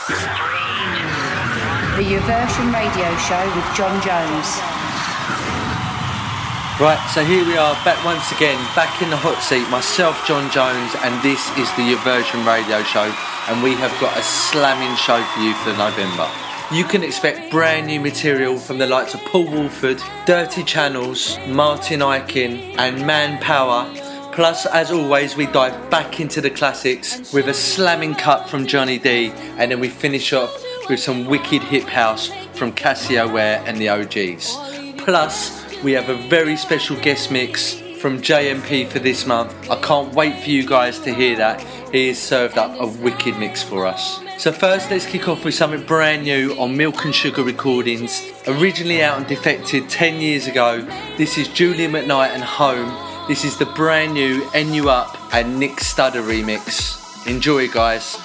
The Uversion Radio Show with John Jones. Right, so here we are, back once again, back in the hot seat, myself, John Jones, and this is the Uversion Radio Show, and we have got a slamming show for you for November. You can expect brand new material from the likes of Paul Woolford, Dirty Channels, Martin Ikin, and Manpower. Plus, as always, we dive back into the classics with a slamming cut from Johnny D, and then we finish up with some wicked hip house from Cassio Ware and the OGs. Plus, we have a very special guest mix from JMP for this month. I can't wait for you guys to hear that. He has served up a wicked mix for us. So first, let's kick off with something brand new on Milk and Sugar Recordings. Originally out and defected 10 years ago, this is Julian McKnight and Home. This is the brand new N You Up and Nick Studder remix. Enjoy, guys.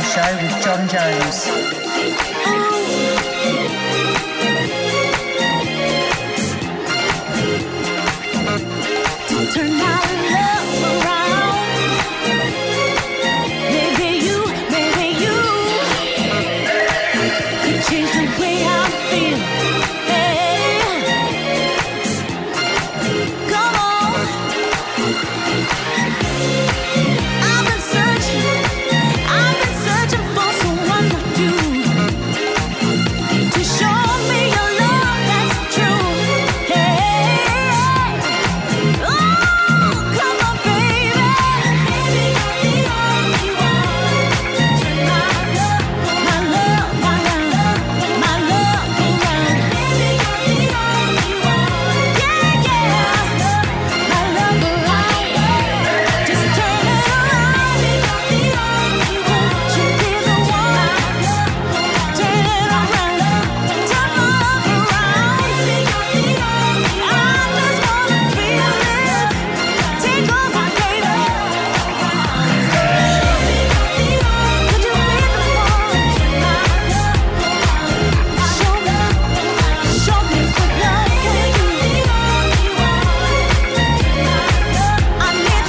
Show with John Jones. Turn my love around. Maybe you could change the way I feel. Hey, come on. I've been searching for someone like you to show me your love that's true. Hey, oh, come on, baby. Baby, got the only one to turn my love around. Baby, got the only one. Yeah, yeah. My love around. Just turn it around. Baby, got the only one. Won't you be the one? Turn it around. Turn my love around. Baby, got the only one. I just wanna feel it. Take over, baby. Could you be the one? Show me what love can do. I need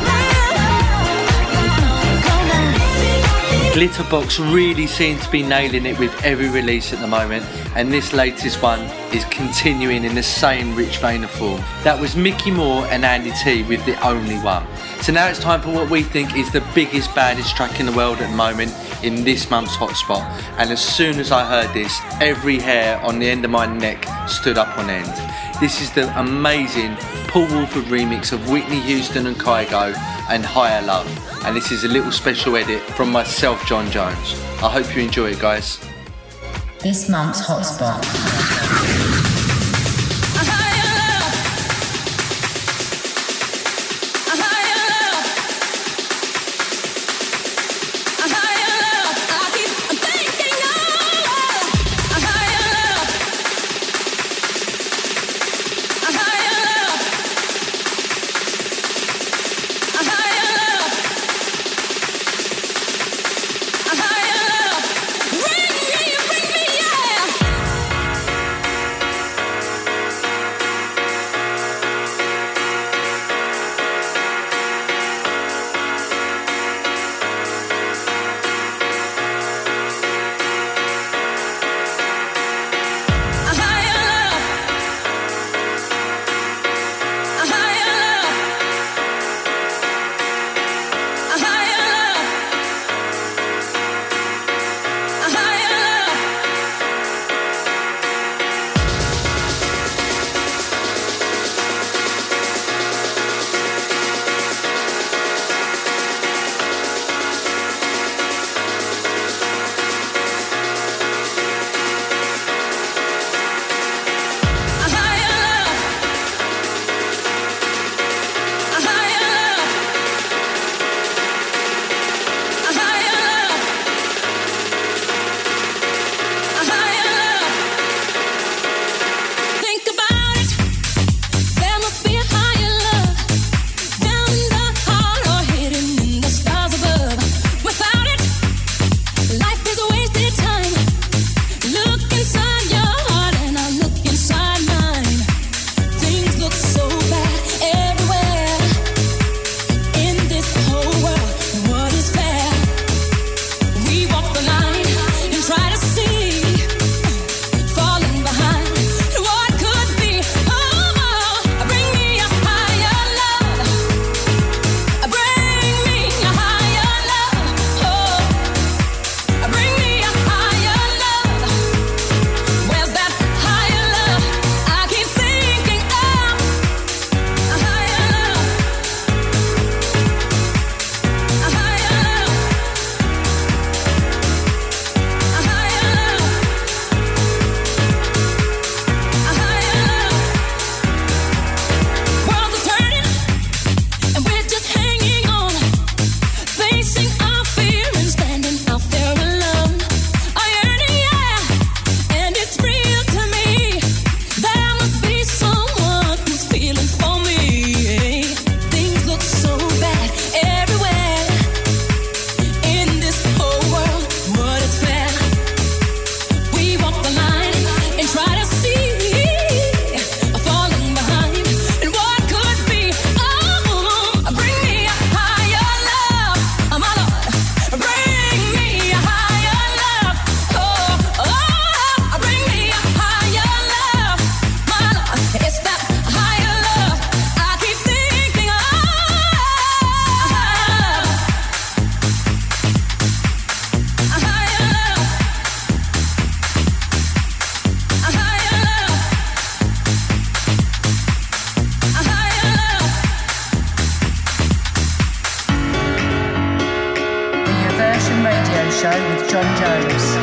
love. Come on. Glitterbox really seem to be nailing it with every release at the moment, and this latest one is continuing in the same rich vein of form. That was Mickey Moore and Andy T with The Only One. So now it's time for what we think is the biggest, baddest track in the world at the moment in this month's hotspot. And as soon as I heard this, every hair on the end of my neck stood up on end. This is the amazing Paul Woolford remix of Whitney Houston and Kygo and Higher Love. And this is a little special edit from myself, John Jones. I hope you enjoy it, guys. This month's hotspot. Bring me, yeah. Jones.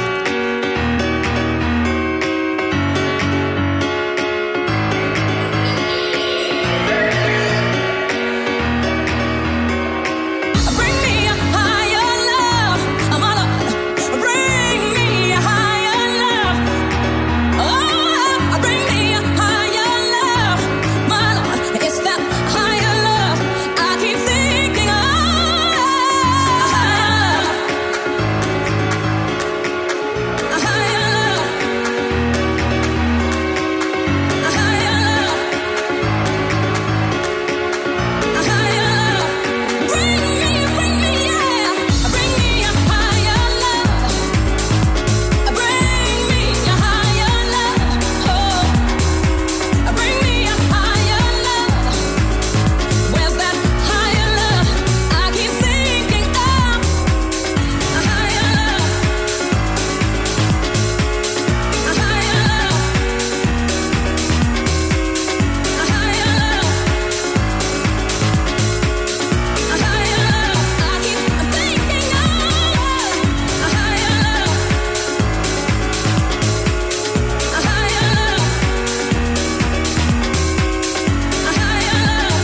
Bring me a higher love, mother. Bring me a higher love. Oh, bring me a higher love, mother. It's that higher love I keep thinking of. A higher love, a higher love, a higher love. Bring me, yeah. Bring me a higher love. Bring me a higher love. Oh, bring me a higher love. Where's that higher love I keep thinking of? A higher love. A higher love. A higher love. A higher love I keep thinking of. A higher love. A higher love. A higher love.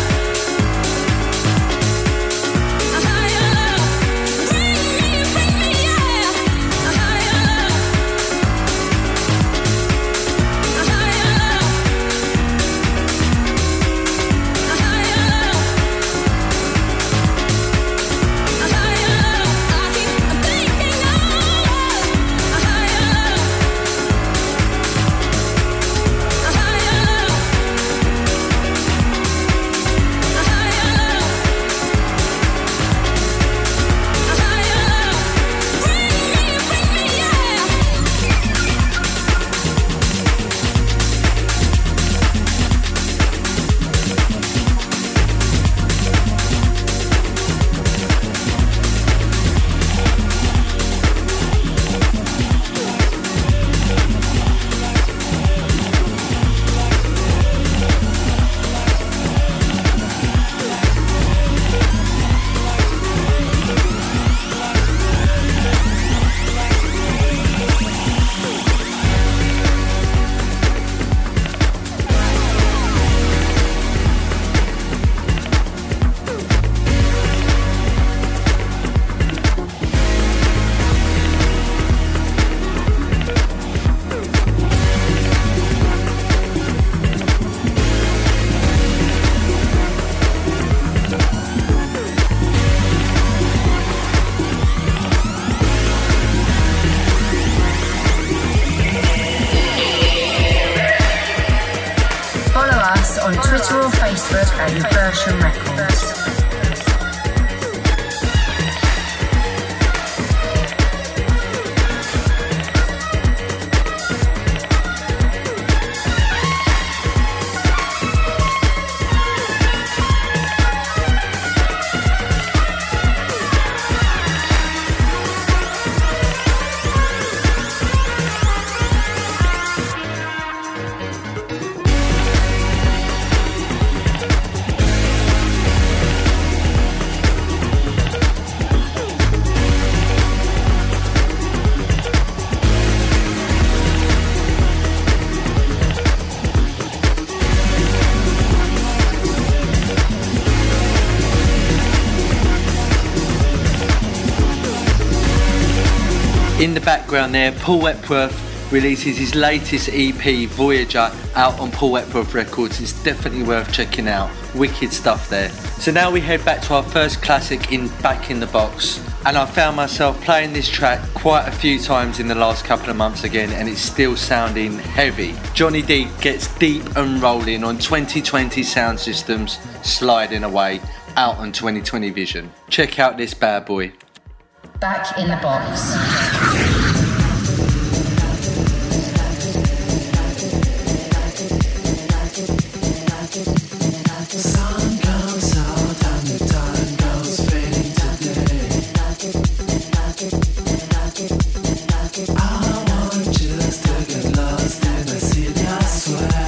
A higher love. Bring me, yeah. A higher love. A higher love. A higher love. A higher love I keep thinking of. A higher love. A higher love. A higher love. A higher love. Bring me, yeah. Follow us on Twitter or Facebook at Uversion Records. In the background there, Paul Epworth releases his latest EP, Voyager, out on Paul Epworth Records. It's definitely worth checking out. Wicked stuff there. So now we head back to our first classic in Back in the Box. And I found myself playing this track quite a few times in the last couple of months again, and it's still sounding heavy. Johnny D gets deep and rolling on 2020 sound systems, sliding away, out on 2020 Vision. Check out this bad boy. Back in the Box. Sun comes out and the time goes fading today. I want just to get lost in the city, I swear.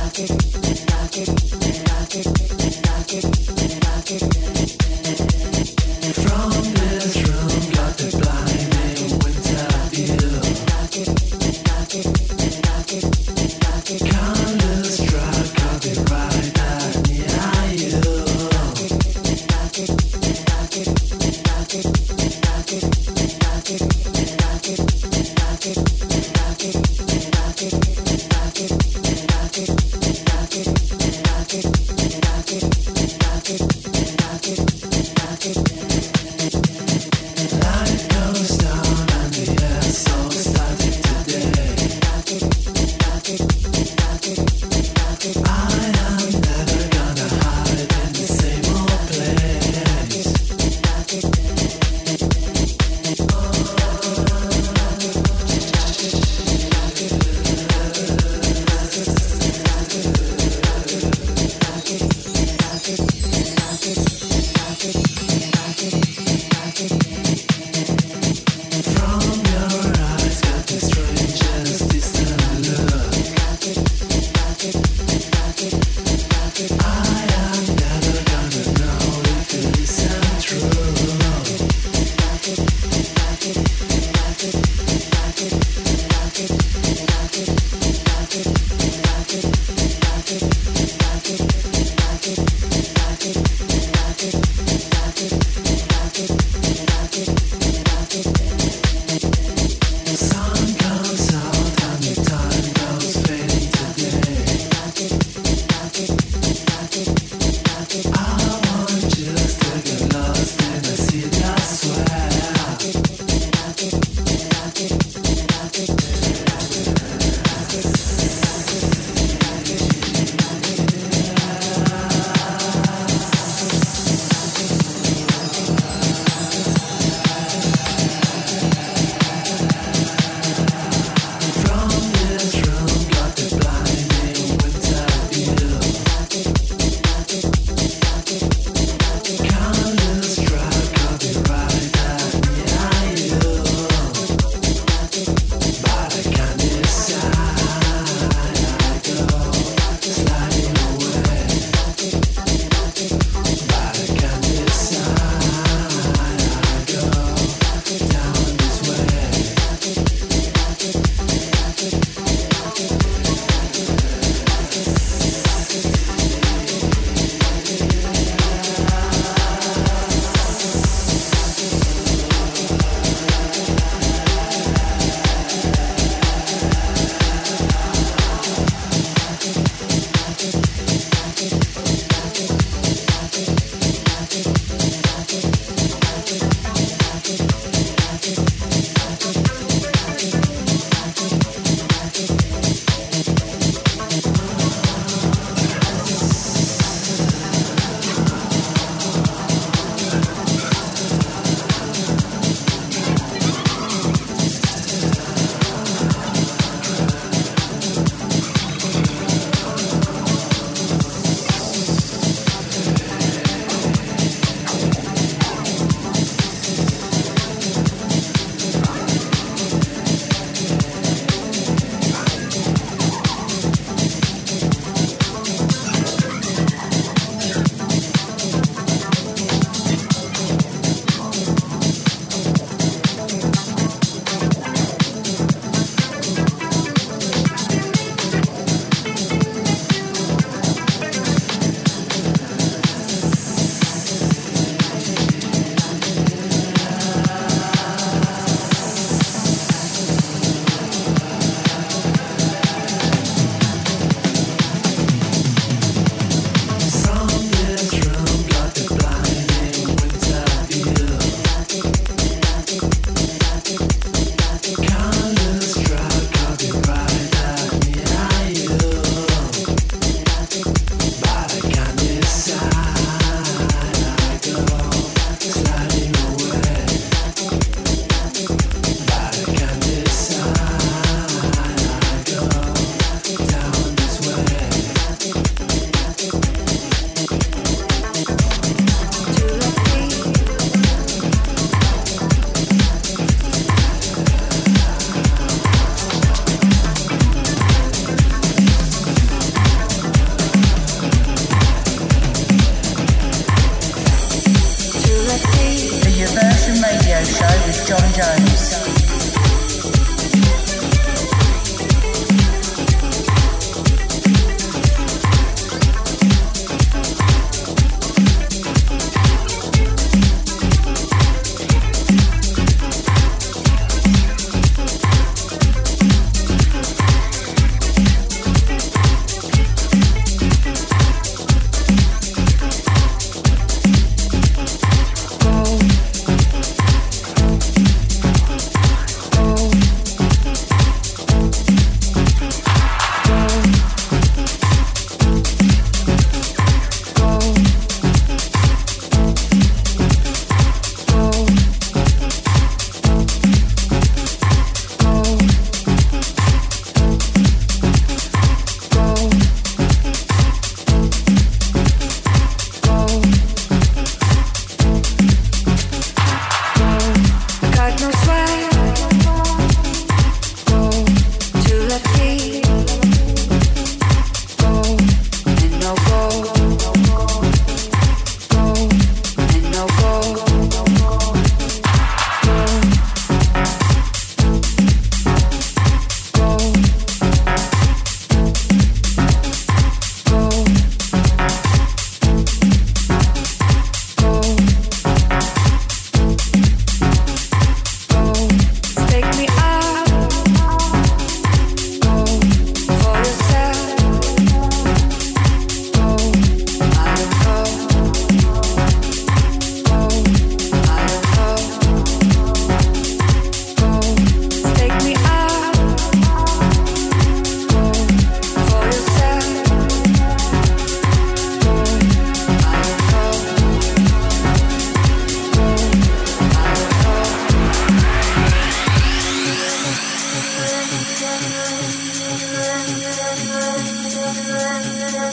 Sun comes out and the time goes fading today. Jones.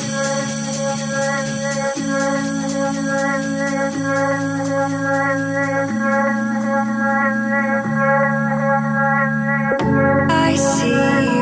Thank you.